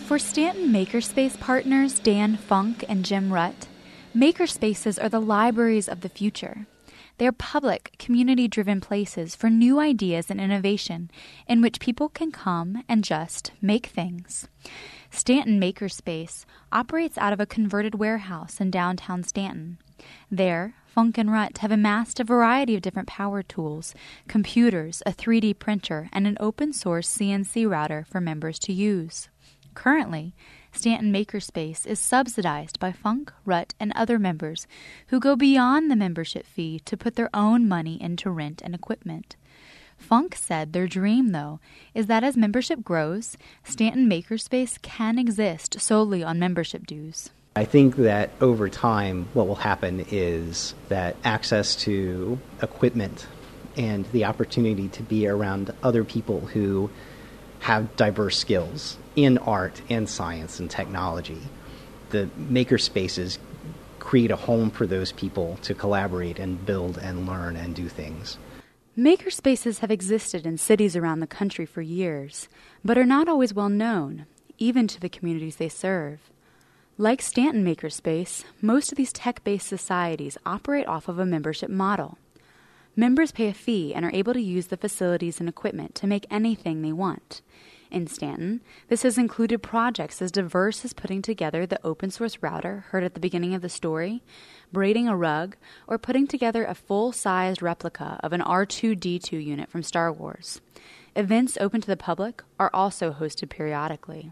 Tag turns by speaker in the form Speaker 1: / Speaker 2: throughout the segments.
Speaker 1: For Stanton Makerspace partners Dan Funk and Jim Rutt, makerspaces are the libraries of the future. They are public, community-driven places for new ideas and innovation in which people can come and just make things. Stanton Makerspace operates out of a converted warehouse in downtown Stanton. There, Funk and Rutt have amassed a variety of different power tools, computers, a 3D printer, and an open-source CNC router for members to use. Currently, Stanton Makerspace is subsidized by Funk, Rutt, and other members who go beyond the membership fee to put their own money into rent and equipment. Funk said their dream, though, is that as membership grows, Stanton Makerspace can exist solely on membership dues.
Speaker 2: I think that over time, what will happen is that access to equipment and the opportunity to be around other people who have diverse skills in art and science and technology. The maker spaces create a home for those people to collaborate and build and learn and do things.
Speaker 1: Maker spaces have existed in cities around the country for years, but are not always well known, even to the communities they serve. Like Stanton Makerspace, most of these tech-based societies operate off of a membership model. Members pay a fee and are able to use the facilities and equipment to make anything they want. In Stanton, this has included projects as diverse as putting together the open-source router heard at the beginning of the story, braiding a rug, or putting together a full-sized replica of an R2-D2 unit from Star Wars. Events open to the public are also hosted periodically.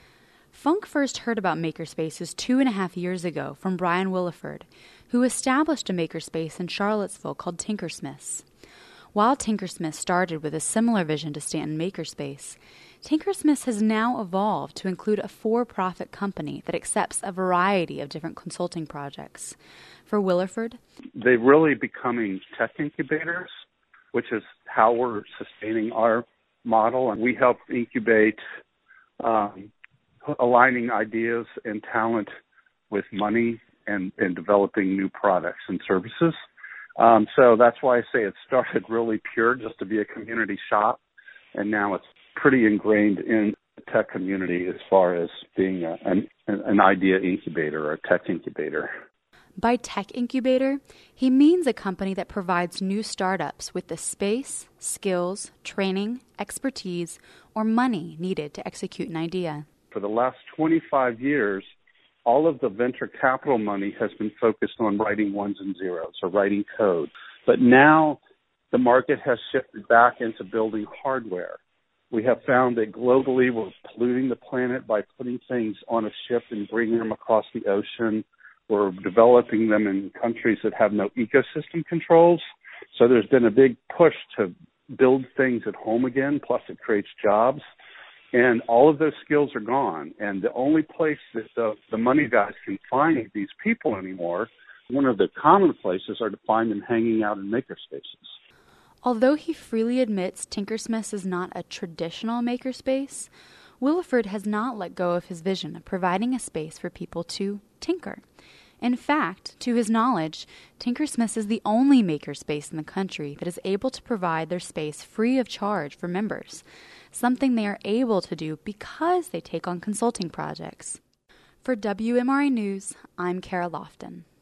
Speaker 1: Funk first heard about makerspaces 2.5 years ago from Brian Williford, who established a makerspace in Charlottesville called Tinkersmiths. While Tinkersmiths started with a similar vision to Stanton Makerspace, Tinkersmiths has now evolved to include a for-profit company that accepts a variety of different consulting projects. For Williford,
Speaker 3: they're really becoming tech incubators, which is how we're sustaining our model. And we help incubate aligning ideas and talent with money and developing new products and services. So that's why I say it started really pure, just to be a community shop, and now it's pretty ingrained in the tech community as far as being an idea incubator or a tech incubator.
Speaker 1: By tech incubator, he means a company that provides new startups with the space, skills, training, expertise, or money needed to execute an idea.
Speaker 3: For the last 25 years, all of the venture capital money has been focused on writing ones and zeros or writing code. But now the market has shifted back into building hardware. We have found that globally we're polluting the planet by putting things on a ship and bringing them across the ocean. We're developing them in countries that have no ecosystem controls. So there's been a big push to build things at home again, plus it creates jobs. And all of those skills are gone. And the only place that the money guys can find these people anymore, one of the common places are to find them hanging out in makerspaces.
Speaker 1: Although he freely admits Tinkersmiths is not a traditional makerspace, Williford has not let go of his vision of providing a space for people to tinker. In fact, to his knowledge, Tinkersmiths is the only makerspace in the country that is able to provide their space free of charge for members, something they are able to do because they take on consulting projects. For WMRI News, I'm Kara Lofton.